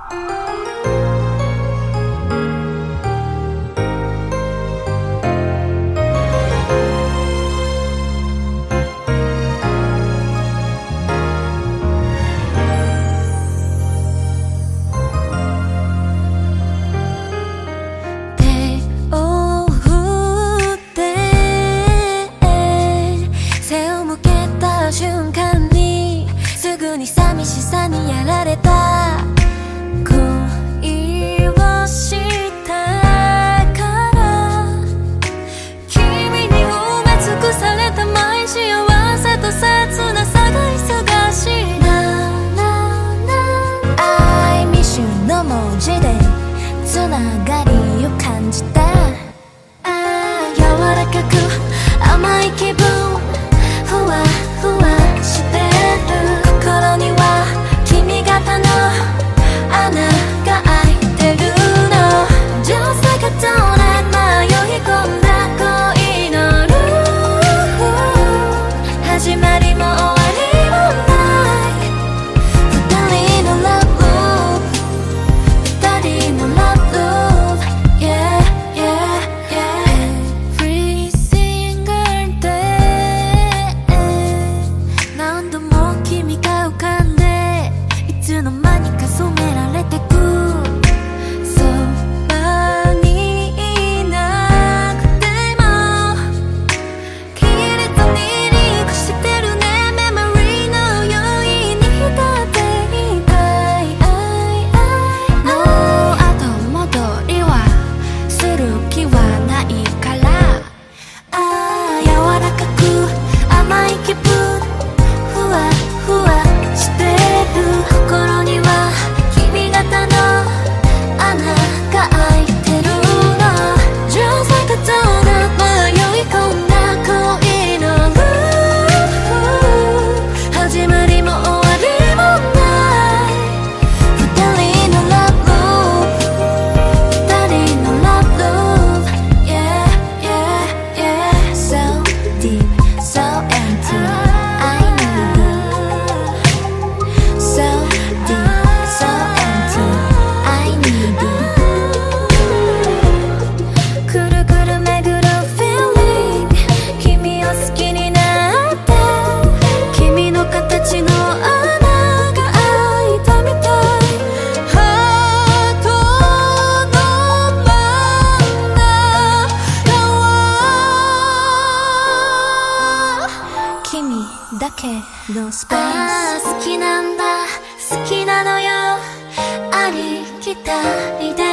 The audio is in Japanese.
瞬間にすぐに寂しさにやられた。恋をしたから君に埋め尽くされた毎幸せと切なさが忙しいな。I miss you の文字でつながりを感じた。柔らかく甘い気分ふわふわしてる。心には君型の穴が開いてるの。女性がどうな迷い込んだ恋のルール。始まりも終わりもない二人のラブループ、二人のラブループ、yeah yeah yeah Every single day 何度も君が浮かんでいつの間にか染められてく。そばにいなくてもきれいとリリークしてるね。メモリーのように浸っていたい。もう後戻りはする気はないから。柔らかく甘い気分ふわふわしてる。心には君型の穴が開いてるの。女性がどうな迷い込んだ恋のループ。始まりも終わりもない二人のラブループ、二人のラブループ、yeah yeah yeah So deep, so empty, I need it. So deep, so empty, I need it. くるくる巡る feeling 君を好きになって君の形の穴が開いたみたい。ハートの真ん中は君だけのスペース。好きなんだ好きなのよありきたりで